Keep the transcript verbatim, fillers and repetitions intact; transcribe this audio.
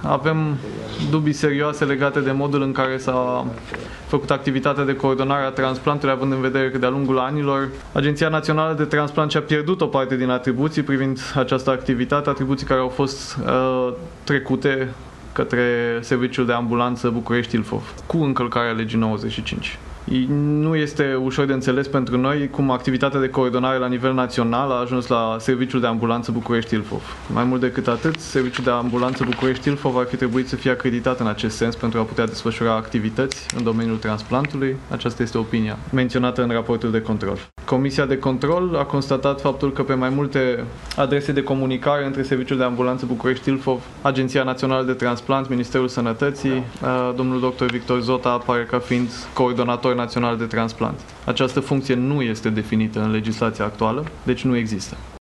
avem dubii serioase legate de modul în care s-a făcut activitatea de coordonare a transplantului, având în vedere că de-a lungul anilor Agenția Națională de Transplant și-a pierdut o parte din atribuții privind această activitate, atribuții care au fost uh, trecute către Serviciul de Ambulanță București-Ilfov, cu încălcarea legii nouăzeci și cinci. Nu este ușor de înțeles pentru noi cum activitatea de coordonare la nivel național a ajuns la Serviciul de Ambulanță București-Ilfov. Mai mult decât atât, Serviciul de Ambulanță București-Ilfov ar fi trebuit să fie acreditat în acest sens pentru a putea desfășura activități în domeniul transplantului. Aceasta este opinia menționată în raportul de control. Comisia de control a constatat faptul că pe mai multe adrese de comunicare între Serviciul de Ambulanță București-Ilfov, Agenția Națională de Transplant, Ministerul Sănătății, domnul doctor Victor Zota apare ca fiind coordonator național de transplant. Această funcție nu este definită în legislația actuală, deci nu există.